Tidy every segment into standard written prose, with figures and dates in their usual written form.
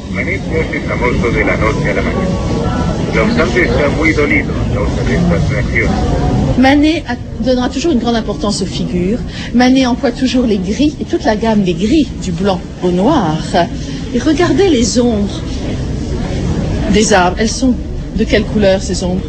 Manesco es famoso de la noche a la mañana. No obstante, está muy dolido a causa de estas reacciones. Manet donnera toujours une grande importance aux figures. Manet emploie toujours les gris, et toute la gamme des gris, du blanc au noir. Et regardez les ombres des arbres. Elles sont de quelle couleur, ces ombres?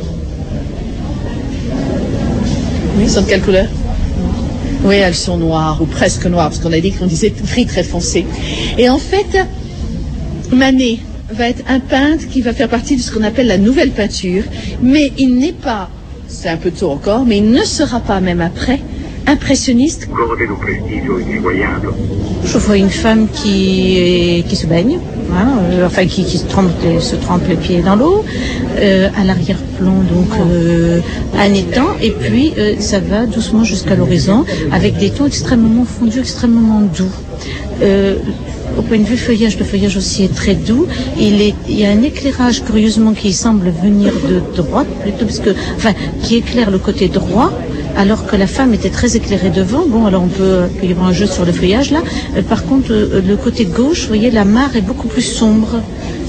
Oui, elles sont de quelle couleur? Oui, elles sont noires, ou presque noires, parce qu'on a dit qu'on disait gris très foncé. Et en fait, Manet va être un peintre qui va faire partie de ce qu'on appelle la nouvelle peinture, mais il n'est pas, c'est un peu tôt encore, mais il ne sera pas, même après, impressionniste. Je vois une femme qui se baigne, hein, enfin qui se trempe les pieds dans l'eau, à l'arrière-plan donc un étang, et puis ça va doucement jusqu'à l'horizon avec des tons extrêmement fondus, extrêmement doux. Au point de vue feuillage, le feuillage aussi est très doux. Il y a un éclairage curieusement qui semble venir de droite plutôt, enfin qui éclaire le côté droit, alors que la femme était très éclairée devant. Bon, alors il peut y avoir un jeu sur le feuillage là. Par contre, le côté gauche, vous voyez, la mare est beaucoup plus sombre.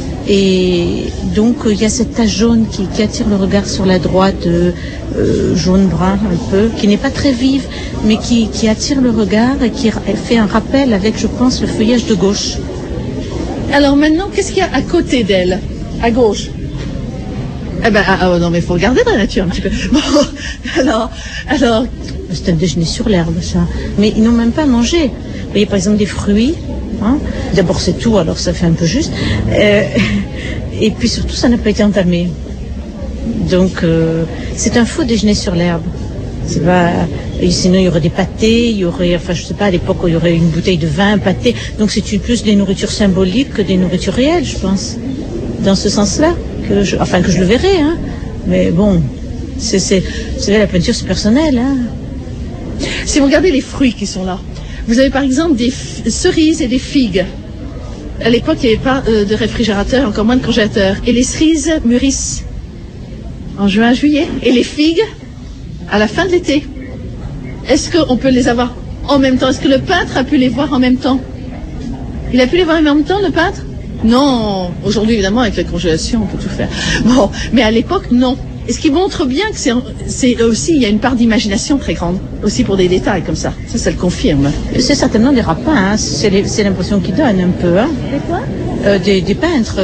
Et donc il y a cette tache jaune qui attire le regard sur la droite, jaune-brun un peu, qui n'est pas très vive, mais qui attire le regard et qui fait un rappel avec, je pense, le feuillage de gauche. Alors maintenant, qu'est-ce qu'il y a à côté d'elle, à gauche? Eh ben, non, mais il faut regarder dans la nature un petit peu. Bon, alors... C'est un déjeuner sur l'herbe, ça. Mais ils n'ont même pas mangé. Vous voyez, par exemple, des fruits. Hein. D'abord, c'est tout, alors ça fait un peu juste. Et puis surtout, ça n'a pas été entamé. Donc, c'est un faux déjeuner sur l'herbe. C'est pas... Sinon, il y aurait des pâtés, il y aurait, enfin, je sais pas, à l'époque, il y aurait une bouteille de vin, un pâté. Donc, c'est plus des nourritures symboliques que des nourritures réelles, je pense. Dans ce sens-là, que je le verrai, hein. Mais bon, c'est la peinture, c'est personnel, hein. Si vous regardez les fruits qui sont là, vous avez par exemple des cerises et des figues. À l'époque, il n'y avait pas de réfrigérateur, encore moins de congélateur. Et les cerises mûrissent en juin, juillet. Et les figues, à la fin de l'été. Est-ce qu'on peut les avoir en même temps? Est-ce que le peintre a pu les voir en même temps? Il a pu les voir en même temps, le peintre? Non. Aujourd'hui, évidemment, avec la congélation, on peut tout faire. Bon, mais à l'époque, non. Et ce qui montre bien que c'est aussi, il y a une part d'imagination très grande, aussi pour des détails comme ça. Ça le confirme. C'est certainement des rapins, hein. C'est l'impression qu'ils donnent un peu. Hein. C'est quoi? Des peintres.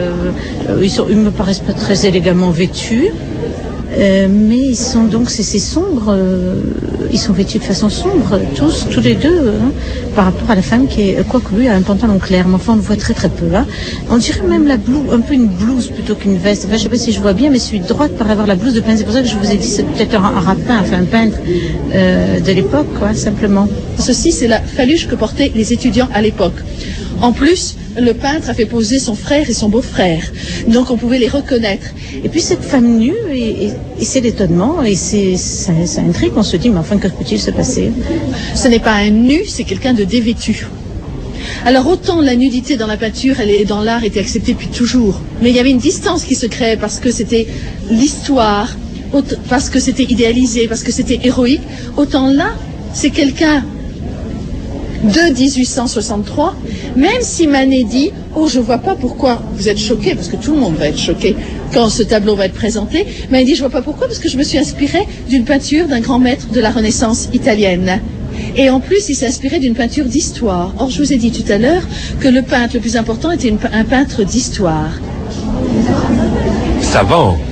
Ils me paraissent pas très élégamment vêtus. Mais ils sont donc, c'est sombre, ils sont vêtus de façon sombre, tous les deux, hein, par rapport à la femme qui est, quoique lui a un pantalon clair, mais enfin on le voit très très peu. Hein. On dirait même la blouse, un peu une blouse plutôt qu'une veste. Enfin, je sais pas si je vois bien, mais celui de droite paraît avoir la blouse de peintre. C'est pour ça que je vous ai dit, c'est peut-être un rapin, enfin un peintre de l'époque, quoi, simplement. Ceci, c'est la faluche que portaient les étudiants à l'époque. En plus, le peintre a fait poser son frère et son beau-frère, donc on pouvait les reconnaître. Et puis cette femme nue, et c'est l'étonnement, et ça intrigue, on se dit, mais enfin, que peut-il se passer? Ce n'est pas un nu, c'est quelqu'un de dévêtu. Alors autant la nudité dans la peinture et dans l'art était acceptée depuis toujours, mais il y avait une distance qui se créait parce que c'était l'histoire, parce que c'était idéalisé, parce que c'était héroïque, autant là, c'est quelqu'un de 1863, même si Manet dit « Oh, je vois pas pourquoi vous êtes choqués », parce que tout le monde va être choqué quand ce tableau va être présenté, mais il dit « Je vois pas pourquoi, parce que je me suis inspiré d'une peinture d'un grand maître de la Renaissance italienne. » Et en plus, il s'est inspiré d'une peinture d'histoire. Or, je vous ai dit tout à l'heure que le peintre le plus important était un peintre d'histoire. Savant.